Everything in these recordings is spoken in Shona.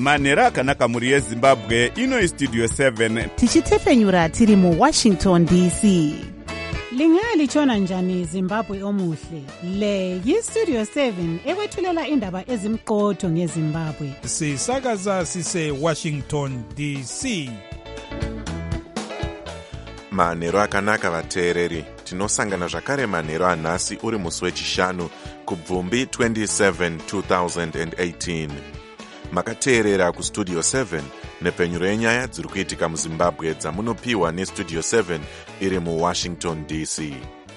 manhero akanaka mhuri yezimbabwe. Ino istudio 7 tichitefenyura tiri muWashington DC. Lingalitshona njani Zimbabwe omuhle? Le yistudio 7 ekwethulela indaba ezimqotho ngeZimbabwe. Sisakaza sise Washington DC. Manhero akanaka vateereri. Tinosangana zvakare manhero anhasi uri musi wechishanu kubvumbi 27 2018. Makateerera kustudio 7 nepfenyuro yenyaya dziri kuitika muZimbabwe dzamunopiwa nestudio 7 iri muWashington DC.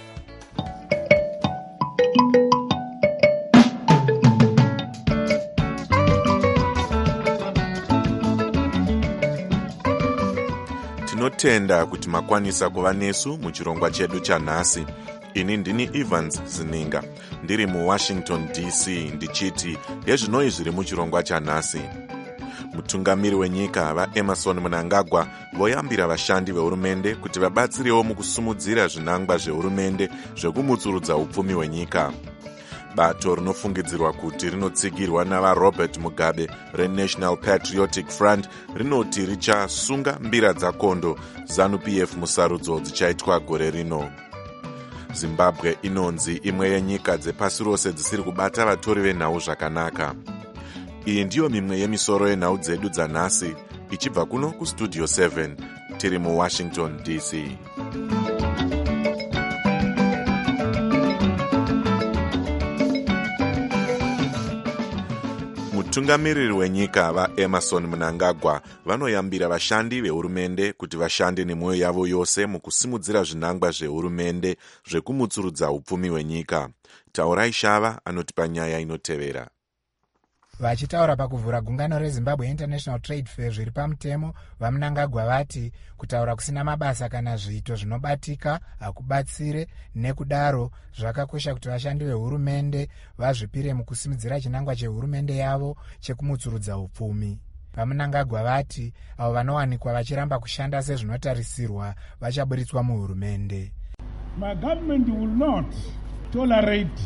Tinotenda kuti makwanisa kuva nesu muchirongwa chedu chanhasi. Ini ndini Evans Zininga, ndiri muWashington DC ndichiti yezvinoi zviri muchirongwa chanhasi. Mutungamiri wenyika vaEmerson Mnangagwa voyambira vashandi vehurumende kuti vabatsirewo mukusumudzira zvinangwa zvehurumende zvekumutsurudza upfumi hwenyika. Bato rinofungidzirwa kuti rinotsigirwa navaRobert Mugabe reNational Patriotic Front rinoti richasunga mbira dzakondo ZANU-PF musarudzo dzichaitwa gore rino. Zimbabwe inonzi imwe yenyika dzepasi rose dzisiri kubata vatori venhau zvakanaka. Iyi ndiyo mimwe yemisoro yenhau dzedu dzanhasi ichibva kuno kustudio 7 tiri muWashington DC. Mutungamiriri wenyika vaEmerson Mnangagwa vanoyambira vashandi vehurumende kuti vashande nemwoyo yavo yose mukusimudzira zvinangwa zvehurumende zvekumutsurudza upfumi hwenyika. Taurai Shava anotipa nyaya inotevera. Vachitaura pakuvhura gungano reZimbabwe International Trade Fair zviri pamutemo, vaMnangagwa vati kutaura kusina mabasa kana zviito zvinobatika hakubatsire, nekudaro zvakakosha kuti vashandi vehurumende vazvipire mukusimudzira chinangwa chehurumende yavo chekumutsurudza upfumi. VaMnangagwa vati avo vanowanikwa vachiramba kushanda sezvinotarisirwa vachaburitswa muhurumende. My government will not tolerate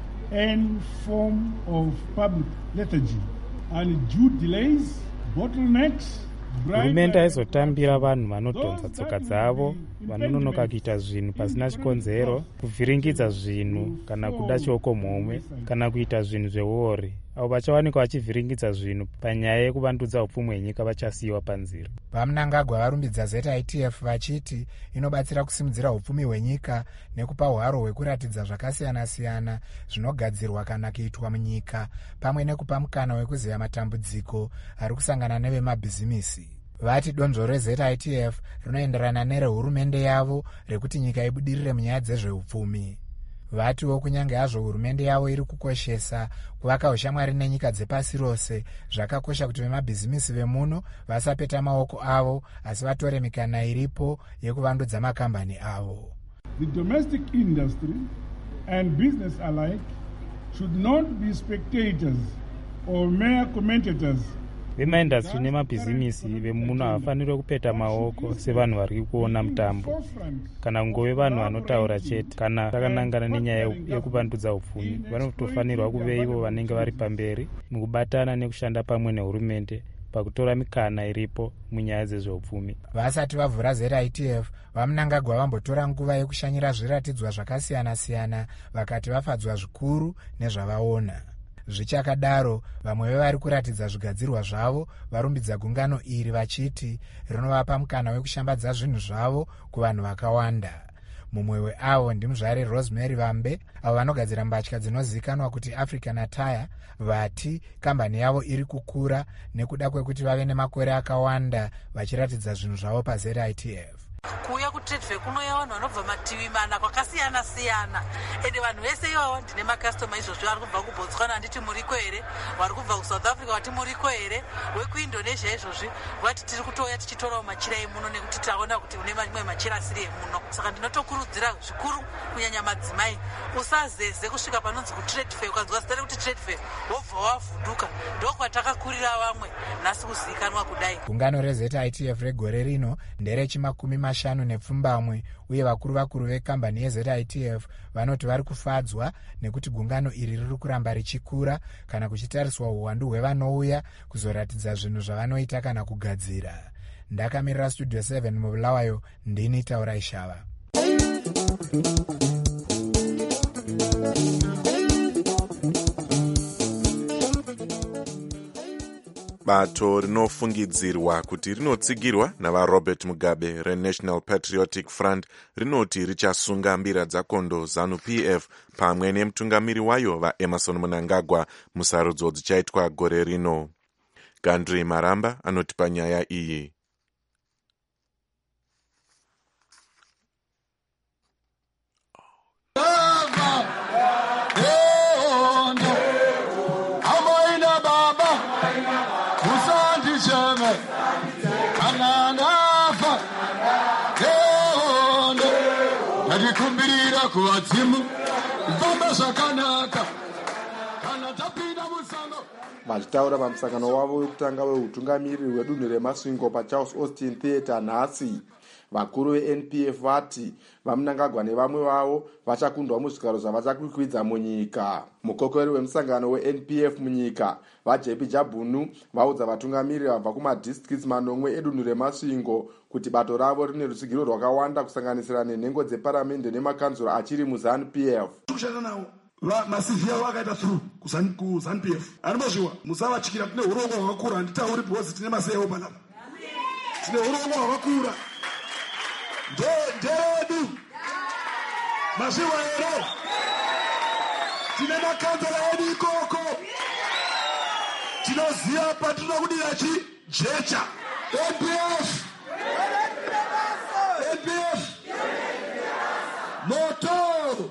any form of public lethargy and due delays, bottlenecks. Hurumende haizotambira vanhu vanodhonza tsoka dzavo, vanononoka kuita zvinhu pasina chikonzero, kuvhiringidza zvinhu kana kuda chokomhomwe, kana kuita zvinhu zveuori. Avo vachawanikwa vachivhiringidza zvinhu panyaya yekuvandudza upfumi hwenyika vachasiyiwa panzira. VaMnangagwa varumbidza ZANU-PF vachiti inobatsira kusimudzira upfumi hwenyika nekupa hwaro hwekuratidza zvakasiyana-siyana zvinogadzirwa kana kuitwa munyika, pamwe nekupa mukana wekuziva matambudziko ari kusangana nevemabhizimisi. Vati donzvo reZANU-PF rinoenderana nerehurumende yavo rekuti nyika ibudirire munyaya dzezveupfumi. Vatiwo kunyange hazvo hurumende yavo iri kukoshesa kuvaka ushamwari nenyika dzepasi rose, zvakakosha kuti vemabhizimisi vemuno vasapeta maoko avo asi vatore mikana iripo yekuvandudza makambani avo. The domestic industry and business alike should not be spectators or mere commentators. Vemaindastri nemabhizimisi vemuno havafaniri kupeta maoko sevanhu vari kuona mutambo, kana kungove vanhu vanotaura chete kana vakanangana nenyaya yekuvandudza upfumi. Vanotofanirwa kuve ivo vanenge vari pamberi mukubatana nekushanda pamwe nehurumende pakutora mikana iripo munyaya dzezveupfumi. Vasati vavhura ZANU-PF, vaMnangagwa vambotora nguva yekushanyira zviratidzwa zvakasiyana-siyana vakati vafadzwa zvikuru nezvavaona. Zvichakadaro, vamwe vevari kuratidza zvigadzirwa zvavo varumbidza gungano iri vachiti rinovapa mukana wekushambadza zvinhu zvavo kuvanhu vakawanda. Mumwe weavo ndimuzvare Rosemary Vambe, avo vanogadzira mbatya dzinozivikanwa kuti African Attire, vati kambani yavo iri kukura nekuda kwekuti vave nemakore akawanda vachiratidza zvinhu zvavo paZANU-PF. Kuuya kutrade fair kunouya vanhu vanobva mativi mana kwakasiyana-siyana, ende vanhu vese ivavo ndine makastoma izvozvo vari kubva kuBotswana handiti muriko here, vari kubva kuSouth Africa vati muriko here, wekuIndonesia izvozvi vati tiri kutouya tichitorawo machira emuno nekuti taona kuti une mamwe machira asiri emuno. Saka ndinotokurudzira zvikuru kunyanya madzimai, usazeze kusvika panonzi kutrade fair ukanzwa zita rekuti trade fair wobva wavhunduka. Ndokwatakakurira vamwe nhasi kuzivikanwa kudai. Gungano reZANU-PF regore rino nderechimakumi 5 uye vakuru vekambani yeZITF vanoti vari kufadzwa nekuti gungano iri riri kuramba richikura kana kuchitariswa uwandu hwevanouya kuzoratidza zvinhu zvavanoita kana kugadzira. Ndakamirira Studio 7 muBulawayo, ndini Taura Ishava. Bato rinofungidzirwa kuti rinotsigirwa navaRobert Mugabe reNational Patriotic Front rinoti richasunga mbira dzakondo ZANU-PF pamwe nemutungamiri wayo vaEmerson Mnangagwa musarudzo dzichaitwa gore rino. Gandri Maramba anotipa nyaya iyi. Ndikumbirira kuvadzimu mfamba zvakanaka kana tapinda musango. Vachitaura pamusangano wavo wekutanga weutungamiri hwedunhu remasvingo paCharles Austin Theatre nhasi, vakuru veNPF vati vaMnangagwa nevamwe vavo vachakundwa muzvigaro zvavachakwikwidza munyika. Mukokori wemusangano weNPF munyika vaJP Jabunu vaudza vatungamiri vabva kumadistricts 9 edunhu remasvingo kuti bato ravo rine rutsigiro rwakawanda kusanganisira nenhengo dzeparamende nemakanzuro achiri muZANU-PF. Kushanda nawo masivi avo akaita through kuZANU-PF. Anomazviwa musavatyira, tine urongo hwakakura. Handitauri because tine masewo panapa, tine urongo hwakakura. Ndedu mazviwa here, tine makanzuro edu ikoko, tinoziva patinoda kudira chijecha. NPF moto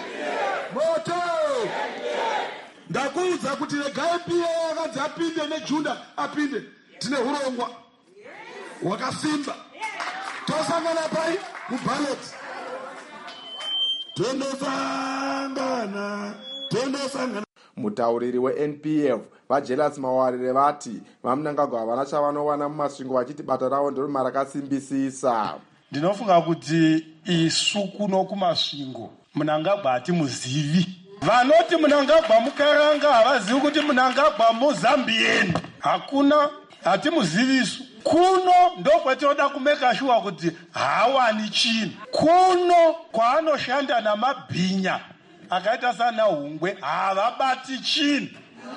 ndakuudza kuti regai PA akadzi apinde neJunda apinde. Tine urongwa hwakasimba, tosangana pai muballot, tondosangana. Mutauriri weNPF vaJelas Mawarire vati vaMnangagwa havana chavanowana mumasvingo vachiti bato ravo ndiro marakasimbisisa. Ndinofunga kuti isu kuno kumasvingo Mnangagwa hatimuzivi. Vanoti Mnangagwa mukaranga havazivi kuti Mnangagwa muZambian. Hakuna, hatimuzivi isu. Kuno ndokwatinoda kumeka sure kuti hawani chini. Kuno kwaanoshanda namabhinya akaita sana Hungwe havabati chini.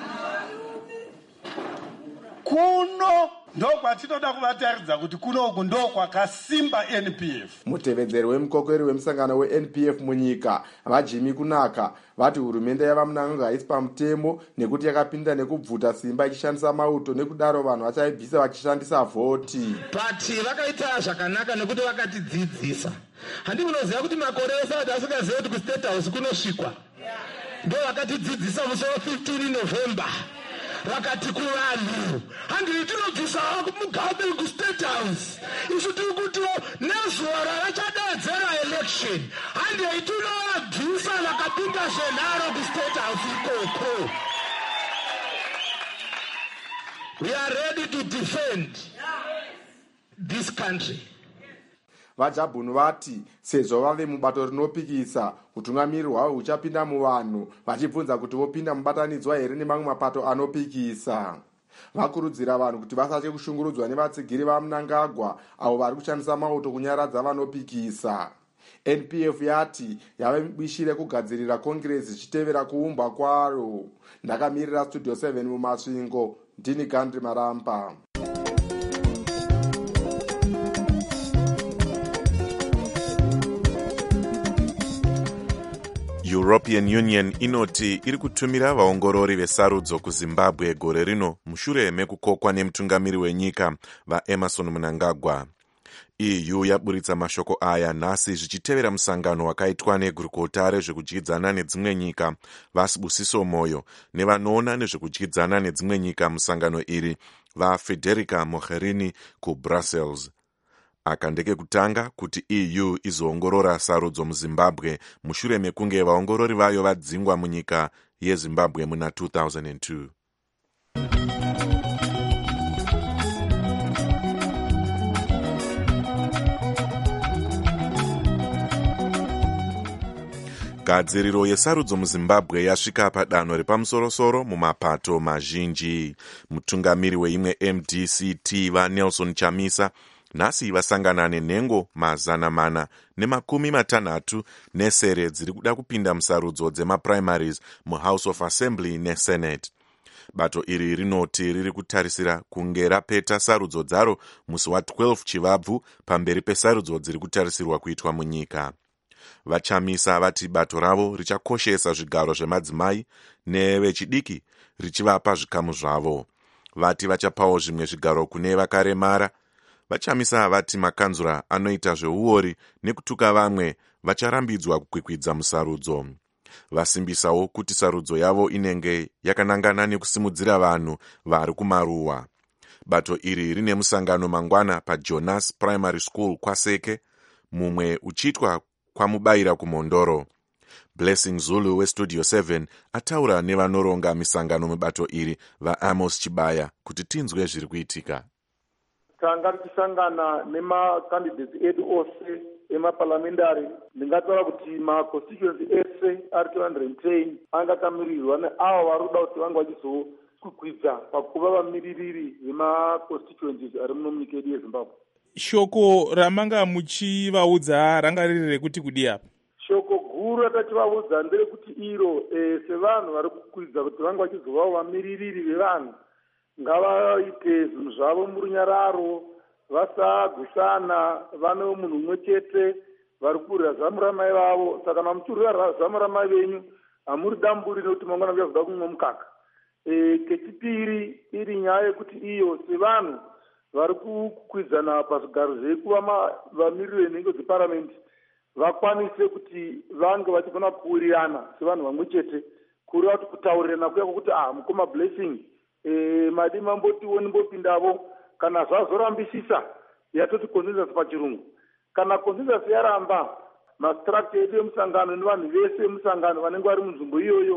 Kuno ndokwatinoda kuvataridza kuti kuno uku ndokwakasimba NPF. Mutevedzeri wemukokori wemusangano weNPF munyika vaJimmy Kunaka vati hurumende yavaMnangagwa haisi pamutemo nekuti yakapinda nekubvuta simba ichishandisa mauto, nekudaro vanhu vachaibvisa vachishandisa vhoti. Pati vakaita zvakanaka nekuti vakatidzidzisa. Handi munoziva kuti makore ese ati asikaziva kuti kuState House kunosvikwa. Ndo vakatidzidzisa musi wa15 November. Vakati kuvanhu handi tinobvisawo Mugabe kuState House. Isu tiri kuti nezuva ravachadedzera election handi tinovabvisa vakapinda zvenharo kuState House ikoko. We are ready to defend this country. VaJabunu vati sezvo vave mubato rinopikisa, utungamiri hwavo huchapinda muvanhu, vachibvunza kuti vopinda mubatanidzwa here nemamwe mapato anopikisa. Vakurudzira vanhu kuti vasatye kushungurudzwa nevatsigiri vaMnangagwa avo vari kushandisa mauto kunyaradza vanopikisa. NPF yati yave mubishire kugadzirira Congress ichitevera kuumbwa kwaro. Ndakamirira Studio 7 mumasvingo, ndini Gandri Maramba. European Union inoti iri kutumira vaongorori vesarudzo kuZimbabwe gore rino mushure mekukokwa nemutungamiri wenyika vaEmerson Mnangagwa. EU yaburitsa mashoko aya nhasi zvichitevera musangano wakaitwa negurukota rezvekudyidzana nedzimwe nyika vaSibusiso Moyo nevanoona nezvekudyidzana nedzimwe nyika musangano iri vaFederica Mogherini kuBrussels. Aka ndekekutanga kuti EU izoongorora sarudzo muZimbabwe mushure mekunge vaongorori vayo vadzingwa munyika yeZimbabwe muna 2002. gadziriro yesarudzo muzimbabwe yasvika padanho repamusoro-soro mumapato mazhinji. Mutungamiri weimwe MDCT vaNelson Chamisa nhasi vasangana nenhengo 460 nesere dziri kuda kupinda musarudzo dzemaprimaries muhouse of assembly nesenate. Bato iri rinoti riri kutarisira kunge rapeta sarudzo dzaro musi wa12 Chivabvu pamberi pesarudzo dziri kutarisirwa kuitwa munyika. VaChamisa vati bato ravo richakoshesa zvigaro zvemadzimai nevechidiki richivapa zvikamu zvavo. Vati vachapawo zvimwe zvigaro kune vakaremara. VaChamisa vati makanzura anoita zveuori nekutuka vamwe vacharambidzwa kukwikwidza musarudzo. Vasimbisawo kuti sarudzo yavo inenge yakanangana nekusimudzira vanhu vari kumaruwa. Bato iri rine musangano mangwana paJonas Primary School kwaSeke, mumwe uchiitwa kwamubayira kumondoro. Blessing Zulu weStudio 7 ataura nevanoronga misangano mubato iri vaAmos Chibaya kuti tinzwe zviri kuitika. Tanga tichisangana nemacandidates edu ose emaparliamentary. Ndingataura kuti maconstituency ese ari 210 angakamirirwa neavo vari kuda kuti vange vachizokwidza pakuva vamiririri vemaconstituencies ari muno munyika yedu yeZimbabwe. Shoko ramanga muchivaudza ranga riri rekuti kudi apa? Shoko guru ratachivaudza nderekuti iro sevanhu vari kukwidza kuti vange vachizovawo vamiririri vevanhu ngavaite zvinhu zvavo murunyararo, vasagusana, vanewo munhu mumwe chete vari kurira zamu ramai vavo. Saka kana muchirira zamu ramai venyu hamuri damburi nekuti mangwana muchazoda kumwa mukaka. Kechipiri iri nyaya yekuti iyo sevanhu vari kukwidzana pazvigaro zvekuva vamiriri venhengo dzeparamende vakwanise kuti vange vachigona kuwirirana sevanhu vamwe chete, kureva kuti kutaurirana kuya kwokuti mukoma Blessing madi mambotiwo nimbopindavo, kana zvazorambisisa yatoti consensus pachirungu. Kana consensus yaramba, mastructure edu emusangano nevanhu vese emusangano vanenge vari munzvimbo iyoyo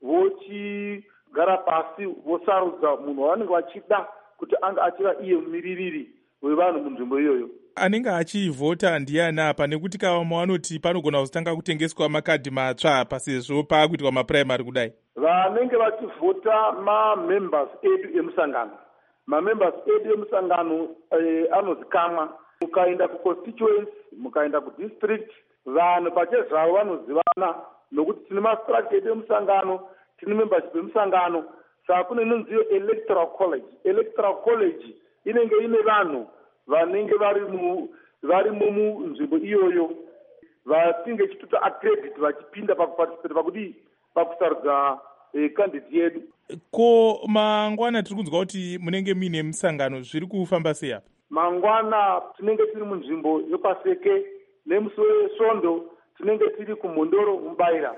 vochigara pasi vosarudza munhu wavanenge vachida kuti anga achiva iye mumiririri wevanhu munzvimbo iyoyo. Anenge achivhota ndiani apa, nekuti kavamwe vanoti panogona kuzotanga kutengeswa makadhi matsva pasezvo paakuitwa maprimary kudai? Vanenge vachivhota mamembers edu emusangano. Mamembers edu emusangano anozikamwa. Mukaenda kuconstituency, mukaenda kudistrict, vanhu pachezvavo vanozivana nokuti tine mastructure edu emusangano, tine membership emusangano. Saka kune inonziyo electoral college. Electoral college inenge ine vanhu vanenge vari munzvimbo iyoyo vatinge chituta accredit vachipinda pakuti pakusarudza candidate yedu. Ko mangwana tiri kunzwa kuti munenge muine musangano, zviri kufamba sei apa? Mangwana tinenge tiri munzvimbo yopaSeke, nemusi weSvondo tinenge tiri kumondoro mubayira.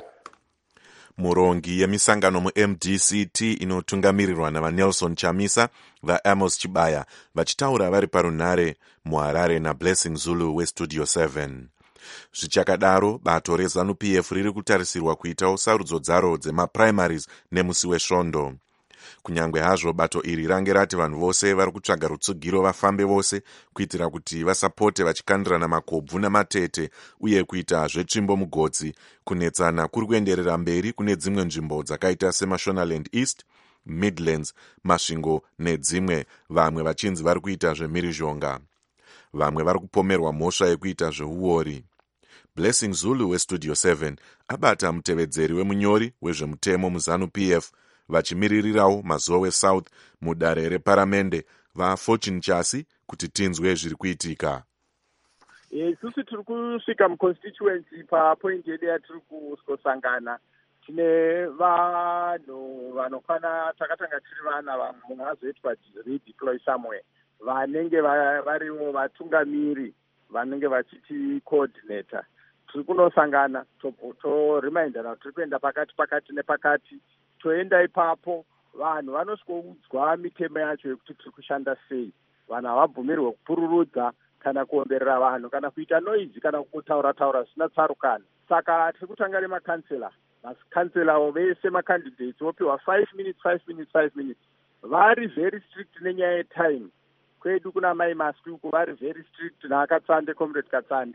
Murongi yemisangano muMDCT inotungamirirwa navaNelson Chamisa vaAmos Chibaya vachitaura vari parunhare muHarare naBlessing Zulu weStudio 7. Zvichakadaro, bato reZANU-PF riri kutarisirwa kuitawo sarudzo dzaro dzemaprimaries nemusi weSvondo. Kunyange hazvo bato iri range rati vanhu vose vari kutsvaga rutsugiro vafambe vose kuitira kuti vasapote vachikandirana makobvu namatete uye kuita zvetsvimbo mugodzi, kunetsana kuri kuenderera mberi kune dzimwe nzvimbo dzakaita seMashonaland East, Midlands, Masvingo nedzimwe, vamwe vachinzi vari kuita zvemhirizhonga. Vamwe vari kupomerwa mhosva yekuita zveuori. Blessing Zulu weStudio 7 abata mutevedzeri wemunyori wezvemutemo muZANU-PF vachimiririrawo Mazowe South mudare reparamende vaFortune Chasi kuti tinzwe zviri kuitika. Isusu tiri kusvika muconstituency papoint yedu yatiri kusangana. Tine vanhu vanokwana takatanga tiri vana, vamwe vazoitwa redeploy somewhere, vanenge variwo vatungamiri vanenge vachiti coordinator. Tiri kunosangana toremindana kuti tiri kuenda pakati nepakati. Toenda ipapo vanhu vanosvoudzwa mitemo yacho yekuti tiri kushanda sei. Vanhu havabvumirwe kupururudza kana kuomberera vanhu kana kuita noise kana kutaura zvisina tsarukano. Saka tiri kutanga nemakansela. Makansela vese macandidates vopiwa 5 minutes. Vari very strict nenyaya yetime. Kwedu kuna mai Masviku vari very strict naakatsande, comrade Katsande.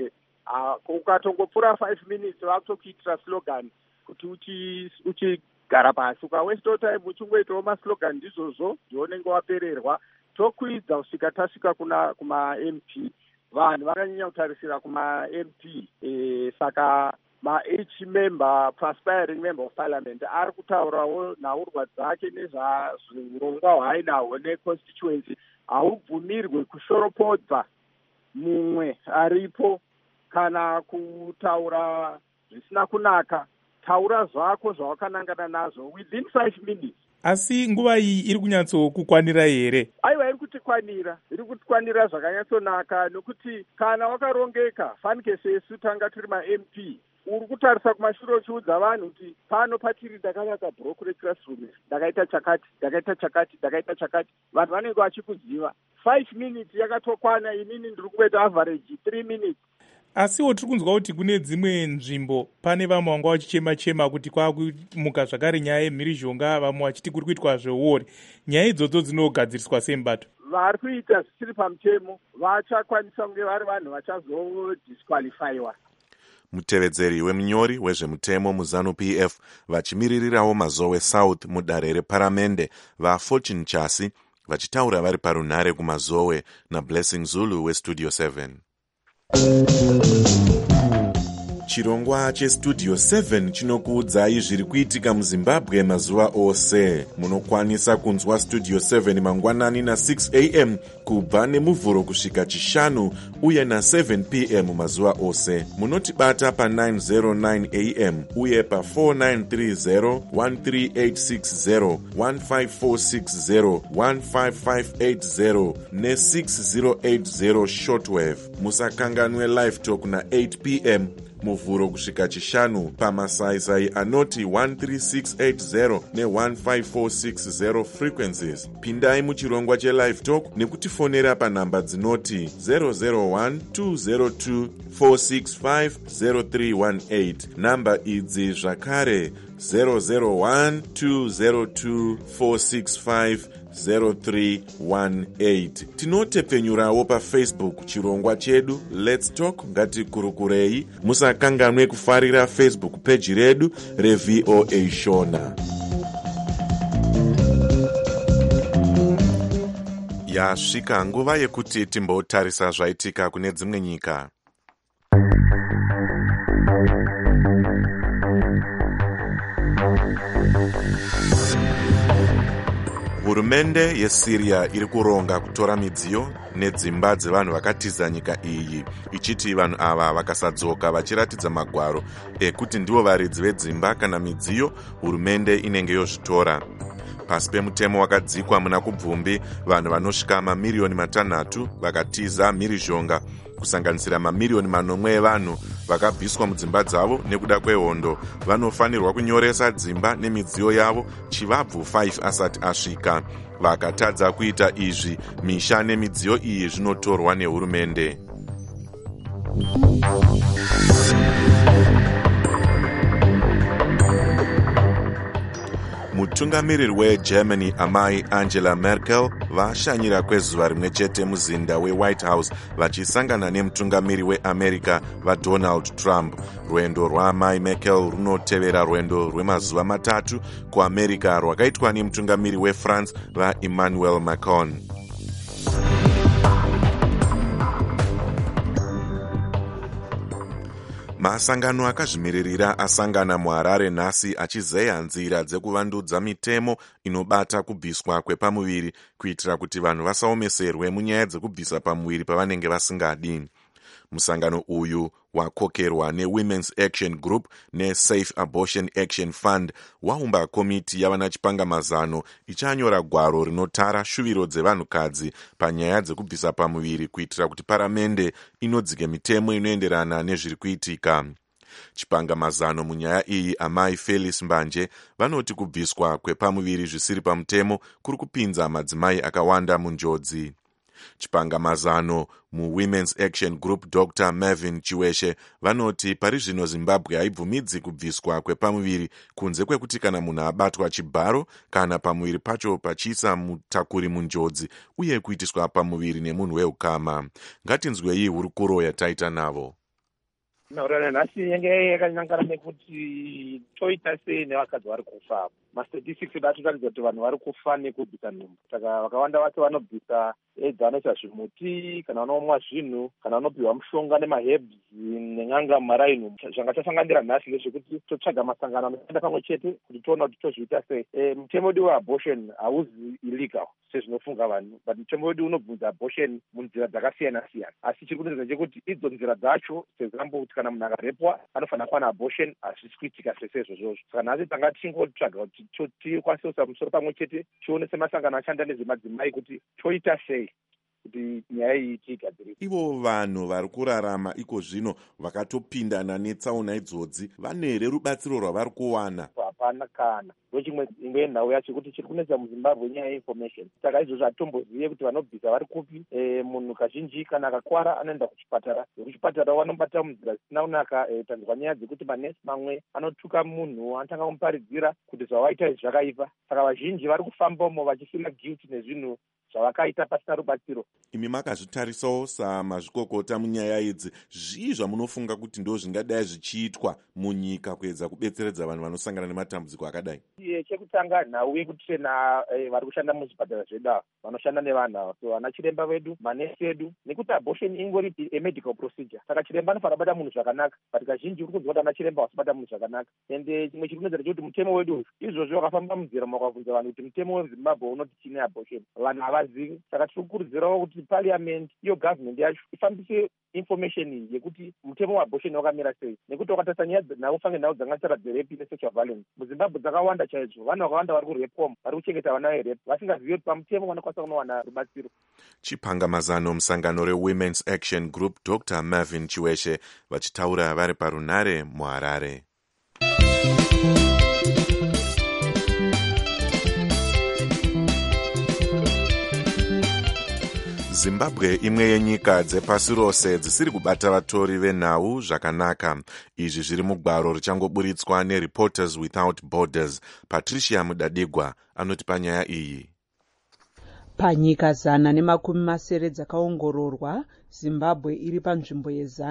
ukatongopfuura 5 minutes vakutokuitira slogan kuti uchigara pasi. Ukawesta time uchingoitawo maslogan ndizvozvo ndionenge wapererwa. Tokuidza kusvika tasvika kuma-MP. Vanhu vakanyanya kutarisira kuma-MP. Saka ma-H member, perspiring member of parliament, ari kutaurawo nhaurwa dzake nezvazvirongwa hwaainahwo neconstituency. Haubvumirwe kushoropodza mumwe aripo kana kutaura zvisina kunaka. Taura zvako zvawakanangana nazvo within 5 minutes. Asi nguva iyi iri kunyatsokukwanira here? Aiwa, iri kutikwanira zvakanyatsonaka, nokuti kana wakarongeka fanike sesu tanga tiri ma-MP uri kutarisa kumashure uchiudza vanhu kuti pano patiri ndakavaka block reclassroom, ndakaita chakati, vanhu vanenge vachikuziva. 5 minutes yakatokwana, inini ndiri kuita average 3 minutes. Asiwo tiri kunzwa kuti kune dzimwe nzvimbo pane vamwe vanga vachichema kuti kwakumuka zvakare nyaya yemhirizhonga, vamwe vachiti kuri kuitwa zveuori. Nyaya idzodzo dzinogadziriswa sembato. Vari kuita zvisiri pamutemo vachakwanisa kunge vari vanhu vachazodisqualifyiwa. Mutevedzeri wemunyori wezvemutemo muZANU-PF vachimiririrawo Mazowe South mudare reparamende vaFortune Chasi vachitaura vari parunhare kuMazowe naBlessing Zulu weStudio 7. Chirongwa cheStudio 7 chinokuudzai zviri kuitika muZimbabwe mazuva ose. Munokwanisa kunzwa Studio 7 mangwanani na6 am kubva nemuvhuro kusvika chishanu uye na7 pm mazuva ose. Munotibata pa909 am uye pa4930 13860 15460 15580 ne6080 shortwave. Musakanganwe live talk na8 pm muvhuro kusvika chishanu pamasaisai anoti 13680 ne15460 frequencies. Pindai muchirongwa chelive talk nekutifonera panhamba dzinoti 001-202-465-0318. Namba idzi zvakare 001-202-465-0318. Tinotepfenyurawo paFacebook chirongwa chedu Let's Talk ngatikurukurei. Musakanganwe kufarira Facebook page redu reVOA Shona. Yasvika nguva yekuti timbotarisa zvaitika kune dzimwe nyika. Hurumende yeSyria iri kuronga kutora midziyo nedzimba dzevanhu vakatiza nyika iyi, ichiti vanhu ava vakasadzoka vachiratidza magwaro ekuti ndivo varidzi vedzimba kana midziyo, hurumende inenge yozvitora. Pasi pemutemo wakadzikwa muna kubvumbi, vanhu vanosvika mamiliyoni 3 vakatiza mhirizhonga, kusanganisira mamiliyoni 9 evanhu vakabviswa mudzimba dzavo nekuda kwehondo. Vanofanirwa kunyoresa dzimba nemidziyo yavo chivabvu 5 asati asvika. Vakatadza kuita izvi, misha nemidziyo iyi zvinotorwa nehurumende. Mutungamiriri weGermany amai Angela Merkel vashanyira kwezuva rimwe chete muzinda weWhite House vachisangana nemutungamiri weAmerica vaDonald Trump. Rwendo rwaamai Merkel runotevera rwendo rwemazuva 3 kuAmerica rwakaitwa nemutungamiri weFrance vaEmmanuel Macron. Masangano akazvimiririra asangana muHarare nhasi achizeya nzira dzekuvandudza mitemo inobata kubviswa kwepamuviri kuitira kuti vanhu vasaomeserwe munyaya dzekubvisa pamuviri pavanenge vasingadi. Musangano uyu wakokerwa neWomen's Action Group neSafe Abortion Action Fund waumba komiti yavana chipangamazano ichanyora gwaro rinotara shuviro dzevanhukadzi panyaya dzekubvisa pamuviri kuitira kuti paramende inodzike mitemo inoenderana nezviri kuitika. Chipangamazano munyaya iyi amai Phyllis Mbanje vanoti kubviswa kwepamuviri zvisiri pamutemo kuri kupinza madzimai akawanda munjodzi. Chipangamazano muWomen's Action Group Dr. Mervyn Chiweshe vanoti pari zvino Zimbabwe haibvumidzi kubviswa kwepamuviri kunze kwekuti kana munhu abatwa chibharo kana pamuviri pacho pachiisa mutakuri munjodzi uye kuitiswa pamuviri nemunhu weukama. Ngatinzwei hurukuro yataita navo. Nhaurana nhasi yange yakanyangana nekuti toita sei nevakadzi vari kufa. Mastatistics atotaridza kuti vanhu vari kufa nekubvisa nhumbu. Saka vakawanda vacho vanobvisa edza vanoisa zvimuti kana vanomwa zvinhu kana vanopiwa mushonga nemahebs nen'anga mumaraini. Zvanga tasanganira nhasi ndezvekuti totsvaga masangano anoshanda pamwe chete kuti toona kuti tozviita sei. Mutemo wedu weabortion hauzi illegal sezvinofunga vanhu, but mutemo wedu unobvunza abortion munzira dzakasiyana siyana. Asi chiri kunetsa chekuti idzo nzira dzacho sezambo kuti kana munhu akarepwa anofanira kuwana abortion hazvisi kuitika sese izvozvo. Saka nhasi tanga tichingotsvaga kuti tikwanise kuisa musoro pamwe chete tione semasangano ashanda nezvemadzimai kuti toita sei kuti nyaya iyi tiigadzirire. Ivo vanhu vari kurarama iko zvino vakatopindana netsaona idzodzi vane here rubatsiro rwavari kuwana? Hapana kana. Imwe yenhau yacho kuti chiri kunetsa muZimbabwe nyaya yeinformation. Saka izvozvo hatombozive kuti vanobvisa vari kupi. Munhu kazhinji kana akakwara anoenda kuchipatara. Kuchipatara vanobata munzira dzisina kunaka. Tanzwa nyaya dzekuti manesi mamwe anotuka munhu anotanga kumuparidzira kuti zvawaita izvi zvakaipa. Saka vazhinji vari kufambamo vachifira guilty nezvinhu zvavakaita pasina rubatsiro. Imi makazvitarisawo samazvikokota munyaya idzi, zvii zvamunofunga kuti ndo zvingadai zvichiitwa munyika kuedza kubetseredza vanhu vanosangana nematambudziko akadai? Chekutanga nhau yekutrena vari kushanda muzvipatara zvedu vanoshanda nevanhu ava, so vana chiremba vedu, manesi edu, nekuti abortion ingori medical procedure. Saka chiremba anofanira kubata munhu zvakanaka, but kazhinji uri kunzwa kuti ana chiremba vasibata munhu zvakanaka. Ende chimwe chiri kunetsera chekuti mutemo wedu uyu izvozvo wakafamba munzira makabvunza vanhu kuti mutemo weZimbabwe unoti chine abortion, vanhu havazivi. Saka tiri kukurudzirawo kuti parliament iyo government yacho ifambise information iyi yekuti mutemo weabortion wakamira sei, nekuti wakatarisa nyaya naufange nhau dzanganisira dzerepi nesexual violence muZimbabwe dzakawanda chaizvo. Vanhu vakawanda vari kurepwa, vari kuchengeta vana verep vasingazivi kuti pamutemo vanokwanisa kunowana rubatsiro. Chipangamazano musangano reWomen's Action Group Dr. Marvin Chiweshe vachitaura vari parunare muHarare. Zimbabwe imwe yenyika dzepasi rose dzisiri kubata vatori venhau zvakanaka. Izvi zviri mugwaro richangoburitswa neReporters Without Borders. Patricia Mudadigwa anoti panyaya iyi. Panyika 120 dzakaongororwa, Zimbabwe iri panzvimbo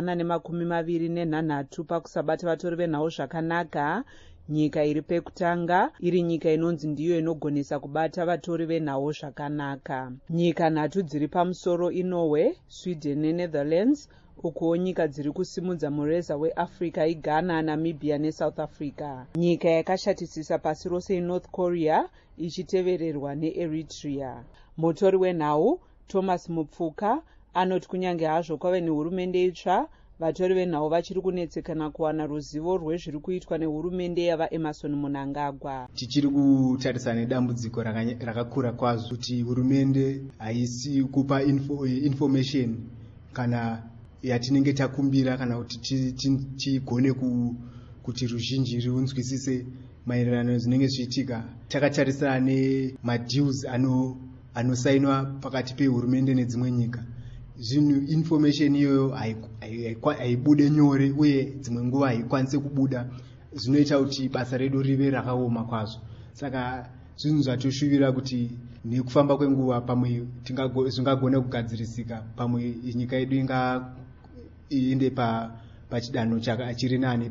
ye123 pakusabata vatori venhau zvakanaka. Nyika iri pekutanga iri nyika inonzi ndiyo inogonesa kubata vatori venhau zvakanaka. Nyika 3 dziri pamusoro iNorway, Sweden neNetherlands, ukuwo nyika dziri kusimudza mureza weAfrica iGhana, Namibia neSouth Africa. Nyika yakashatisisa pasi rose iNorth Korea ichitevererwa neEritrea. Mutori wenhau Thomas Mupfuka anoti kunyange hazvo kwave nehurumende itsva, vatori venhau vachiri kunetsekana kuwana ruzivo rwezviri kuitwa nehurumende yavaEmerson Mnangagwa. Tichiri kutarisana nedambudziko rakakura kwazvo kuti hurumende haisi kupa information kana yatinenge takumbira kana kuti tigone kuti ruzhinji runzwisise maererano nezvinenge zvichiitika. Takatarisana nemadeals anosainwa pakati pehurumende nedzimwe nyika. Zvinhu information iyoyo haibude nyore uye dzimwe nguva haikwanise kubuda, zvinoita kuti basa redu rive rakaoma kwazvo. Saka zvinhu zvatoshuvira kuti nekufamba kwenguva pamwe zvingagona kugadzirisika, pamwe nyika yedu ingaende pachidanho chiri nani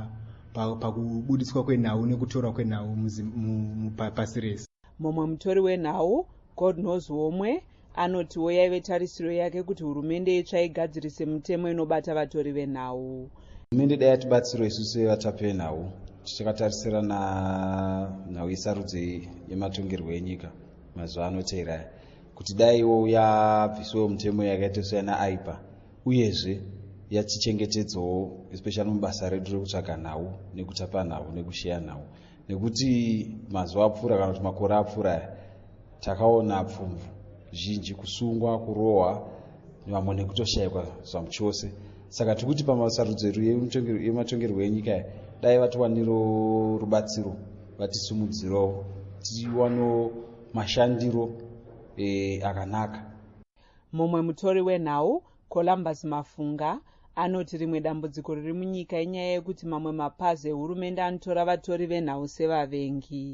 pakubudiswa kwenhau nekutorwa kwenhau pasi rese. Mumwe mutori wenhau God Knows Womwe anotiwo yaive tarisiro yake kuti hurumende itsva igadzirise mutemo inobata vatori venhau. Hurumende dai yatibatsiro isusu vatapi venhau, tichakatarisira nhau yesarudzo yematongerwo enyika mazuva anoteera, kuti daiwo yabviswewo mutemo yakaita seyana aipa, uyezve yatichengetedzawo especially mubasa redu rekutsvaga nhau nekutapa nhau nekushiya nhau, nekuti mazuva apfuura kana kuti makore apfuura takaona pfumvu zhinji, kusungwa, kurohwa nevamwe nekutoshayikwa zvamu chose. Saka tikuti pamasarudzo edu yematongerwo enyika dai vatiwaniro rubatsiro, vatisumudzirawo, tiwano mashandiro akanaka. Mumwe mutori wenhau Columbus Mafunga anoti rimwe dambudziko riri munyika inyaya yekuti mamwe mapazi ehurumende anotora vatori venhau sevavengi.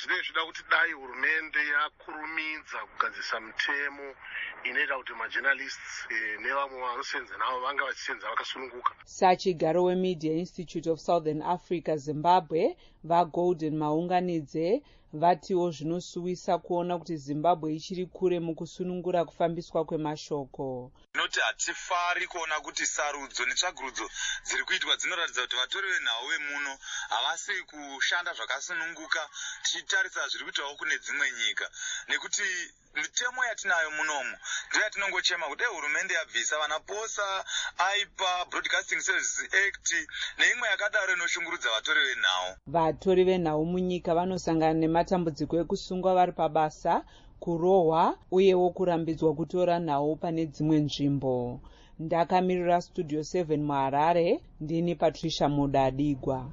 zvinenge zvida kuti dai hurumende yakurumidza kugadzirisa mitemo inoita kuti majournalists nevamwe vanosenza navo vanga vachisenza vakasununguka. Sachigaro weMedia Institute of Southern Africa, Zimbabwe, vaGolden Maunganidze vatiwo zvinosuwisa kuona kuti Zimbabwe ichiri kure mukusunungura kufambiswa kwemashoko. Noti hatifari kuona kuti sarudzo netsvagurudzo dziri kuitwa dzinoratidza kuti vatori venhau vemuno havasi kushanda zvakasununguka tichitarisa zviri kuitawo kune dzimwe nyika, nekuti mitemo yatinayo munomu ndiyo yatinongochema kuti hurumende yabvisa vanaposa, aipa, Broadcasting Services Act neimwe yakadaro inoshungurudza vatori venhau. Vatori venhau munyika vanosangana nematambudziko ekusungwa vari pabasa, kurohwa uyewo kurambidzwa kutora nhau pane dzimwe nzvimbo. Ndakamirira Studio 7 muHarare, ndini Patricia Mudadigwa.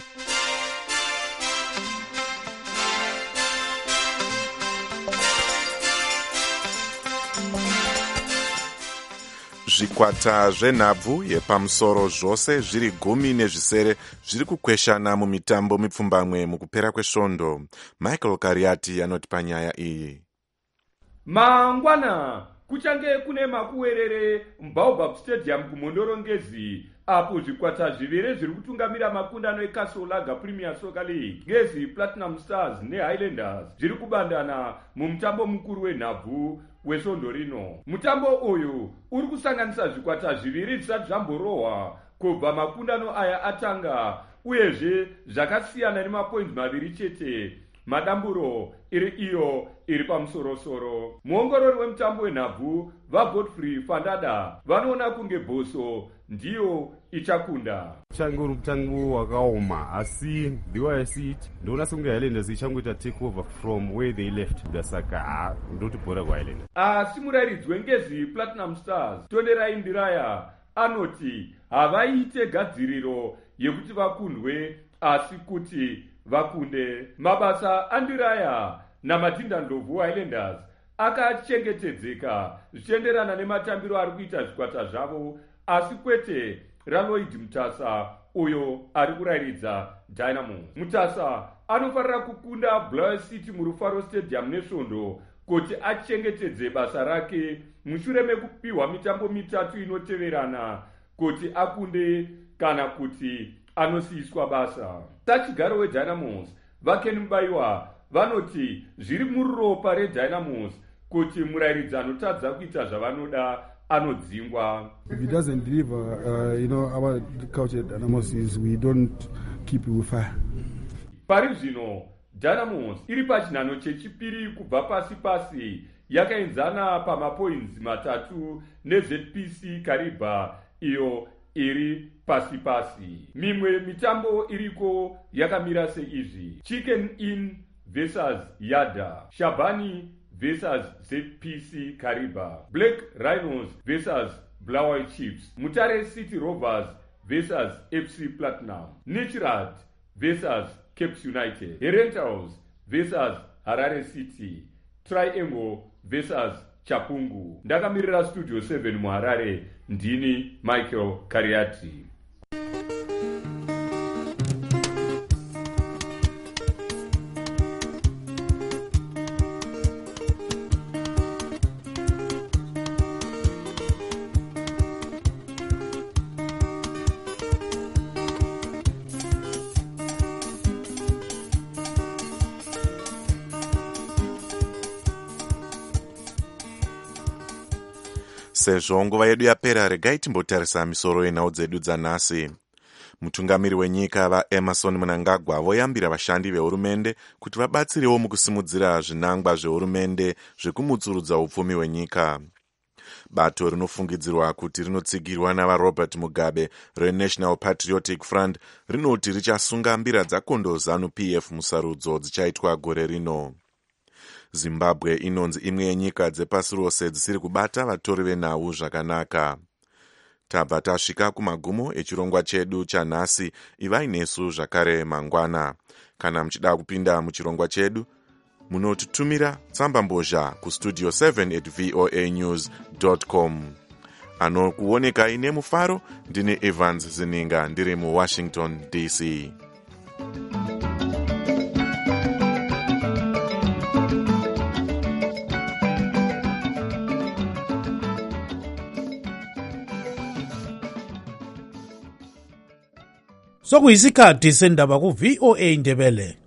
Zvikwata zvenhabvu yepamusoro zvose zviri 10 zviri kukweshana mumitambo mipfumbamwe mukupera kwesvondo. Michael Kariati anoti panyaya iyi. Mangwana kuchange kune makuwerere muBaobab Stadium kumhondorongezi, apo zvikwata zviviri zviri kutungamira makundano eKasolaga Premier Soccer League, Ngezi Platinum Stars neHighlanders zviri kubandana mumutambo mukuru wenhabvu wesvondo rino. Mutambo uyu uri kusanganisa zvikwata zviviri zvisati zvamborohwa kubva makundano aya atanga, uyezve zvakasiyana nemapoints maviri chete. Madamburo iri pamusorosoro. Muongorori wemutambo wenhabvu vaGodfrey Fandada vanoona kunge Bhoso ndiyo ichakunda. Changu mutambo wakaoma, asi the way I see it ndoona songe Highlanders ichangoita take over from where they left. Dasaka ndoti bhora kwa Highlanders. Asi murairidzi wengezi Platinum Stars Tonderai Ndiraya anoti havaite gadziriro yekuti vakundwe, asi kuti vakunde. Mabasa Andiraya naMatinda Ndlovu Highlanders akachengetedzeka zvichienderana nematambiro ari kuita zvikwata zvavo, asi kwete raLloyd Mutasa uyo ari kurairidza Dynamos. Mutasa anofarira kukunda Blair City muRufaro Stadium nesvondo kuti achengetedze basa rake mushure mekupiwa mitambo mitatu inoteverana kuti akunde kana kuti anosiyiswa basa. Sachigaro weDynamos vaKen Mubayiwa vanoti zviri muropa reDynamos kuti murairidzi anotadza kuita zvavanoda anodzingwa. If he doesn't deliver, our culture at Dynamos is we don't keep it with fire. Pari zvino Dynamos iri pachinhano chechipiri kubva pasi yakaenzana pamapoints 3 neZPC Kariba iyo iri pasi. Mimwe mitambo iriko yakamira seizvi: Chicken Inn versus Yada, Shabani versus ZPC Kariba, Black Rhinos versus Blaawai Chiefs, Mutare City Rovers versus FC Platinum, Nichrat versus Cape United, Herentals versus Harare City, Triangle versus Chapungu. Ndakamirira Studio 7 muHarare, ndini Michael Kariati. Sezvo nguva yedu yapera, regai timbotarisa misoro yenhau dzedu dzanhasi. Mutungamiri wenyika vaEmmerson Mnangagwa voyambira vashandi vehurumende kuti vabatsirewo mukusimudzira zvinangwa zvehurumende zvekumutsurudza upfumi hwenyika. Bato rinofungidzirwa kuti rinotsigirwa navaRobert Mugabe reNational Patriotic Front rinoti richasunga mbira dzakondo ZANU-PF musarudzo dzichaitwa gore rino. Zimbabwe inonzi imwe yenyika dzepasi rose dzisiri kubata vatori venhau zvakanaka. Tabva tasvika kumagumo echirongwa chedu chanhasi. Ivai nesu zvakare mangwana. Kana muchida kupinda muchirongwa chedu, munotitumira tsambambozha kustudio 7@voanews.com. Anokuonekai nemufaro ndine Evans Zininga ndiri muWashington DC. sokuyisikhathi sendaba ku-VOA Ndebele.